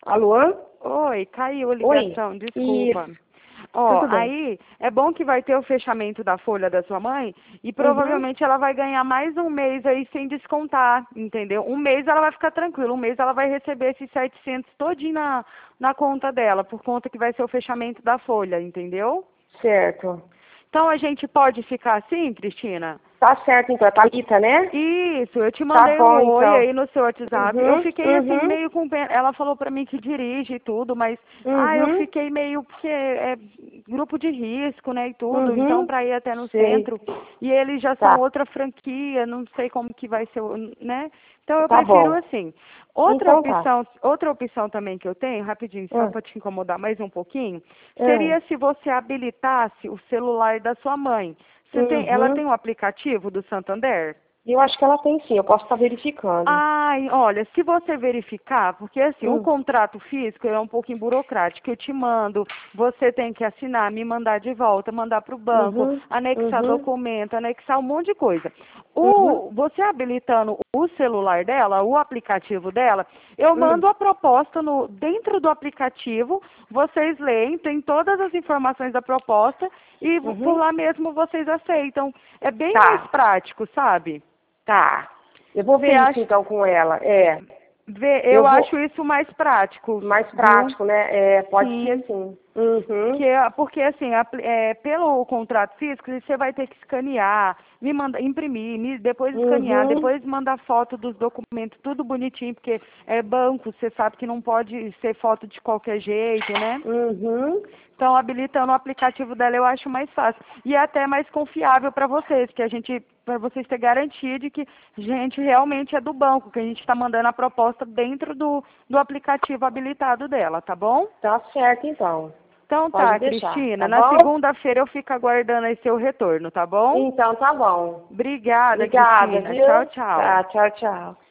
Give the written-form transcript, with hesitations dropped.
Alô? Oi, caiu a Oi? ligação, desculpa. Isso, Ó, tudo bem. aí é bom que vai ter o fechamento da folha da sua mãe e Uhum. provavelmente ela vai ganhar mais um mês aí sem descontar, entendeu? Um mês ela vai ficar tranquila, um mês ela vai receber esses 700 todinho na conta dela, por conta que vai ser o fechamento da folha, entendeu? Certo. Então a gente pode ficar assim, Cristina? Tá certo, então. É Thalita, né? Isso, eu te Tá mandei um bom, oi então. aí no seu WhatsApp. Eu Uhum, fiquei assim uhum, meio com pena. Ela falou pra mim que dirige e tudo, mas eu uhum, fiquei meio porque é grupo de risco, né, e tudo. Então uhum. pra ir até no Sei. centro e eles já são Tá. outra franquia, não sei como que vai ser, né? Então eu Tá prefiro bom. assim. Então tá. Outra opção também que eu tenho, rapidinho, só Hum, para te incomodar mais um pouquinho, hum, seria se você habilitasse o celular da sua mãe. Ela uhum. tem o aplicativo do Santander? Eu acho que ela tem sim. Eu posso estar verificando. Ai, olha, se você verificar, porque assim, o Hum, contrato físico é um pouquinho burocrático, eu te mando, você tem que assinar, me mandar de volta, mandar para o banco, uhum, anexar uhum, documento, anexar um monte de coisa. uhum, Você habilitando o celular dela, o aplicativo dela, eu hum, mando a proposta dentro do aplicativo, vocês leem, tem todas as informações da proposta e por uhum. lá mesmo vocês aceitam. É bem mais Tá, prático, sabe? tá. Eu vou Você ver isso acha? então com ela. É. Eu Eu acho vou. isso mais prático, Mais viu? prático, né? É, pode ser Sim. sim. Uhum, Porque assim, pelo contrato físico, você vai ter que escanear, me mandar, imprimir, depois escanear, uhum, depois mandar foto dos documentos, tudo bonitinho, porque é banco, você sabe que não pode ser foto de qualquer jeito, né? uhum. Então, habilitando o aplicativo dela eu acho mais fácil. E é até mais confiável para vocês, para vocês terem garantia de que a gente realmente é do banco, que a gente está mandando a proposta dentro do aplicativo habilitado dela, tá bom? Tá certo então. Então Pode tá, deixar, Cristina. tá Na bom? segunda-feira eu fico aguardando aí seu retorno, tá bom? Então tá bom. Obrigada, Obrigada, Cristina. Tchau, viu? tchau. Tá, tchau, tchau.